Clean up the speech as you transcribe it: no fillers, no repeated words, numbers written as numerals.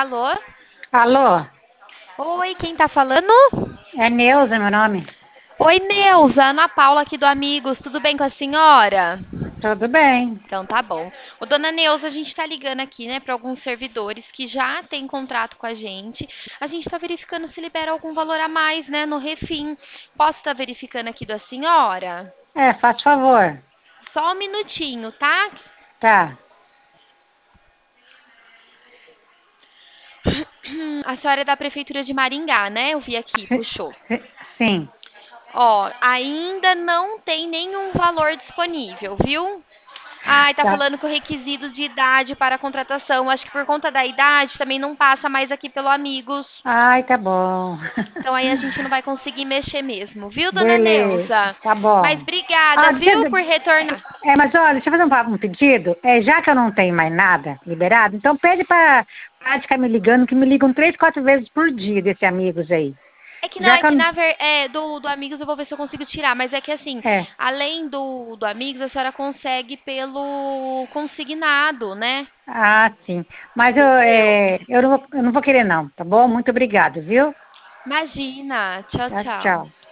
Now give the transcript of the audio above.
Alô? Alô, Oi, quem tá falando? é Neuza meu nome. Oi, Neuza, Ana Paula aqui do Amigos, tudo bem com a senhora? Tudo bem? Então tá bom. Ô, dona Neuza, a gente tá ligando aqui, né, para alguns servidores que já têm contrato com a gente. A gente tá verificando se libera algum valor a mais, né, no Refim. Posso estar verificando aqui da senhora? É, faz favor. Só um minutinho, tá? Tá. A senhora é da Prefeitura de Maringá, né? Eu vi aqui, puxou. Sim. Ó, ainda não tem nenhum valor disponível, viu? Ai, tá Tá. falando que o requisito de idade para a contratação, acho que por conta da idade também não passa mais aqui pelo Amigos. Ai, tá bom. Então aí a gente não vai conseguir mexer mesmo, viu, dona Beleza, Neuza? tá Mas bom. obrigada, Ah, viu, por retornar. mas olha, deixa eu fazer um pedido. Já que eu não tenho mais nada liberado, então pede pra parar de ficar me ligando, que me ligam 3, 4 vezes por dia desse amigos aí. É que não, Já é que eu que não... do Amigos eu vou ver se eu consigo tirar, mas é que assim, É. além do Amigos, a senhora consegue pelo consignado, né? Ah, sim. Mas Entendeu? eu não vou querer não, tá bom? Muito obrigado, viu? Imagina. Tchau, Tchau, tchau. tchau.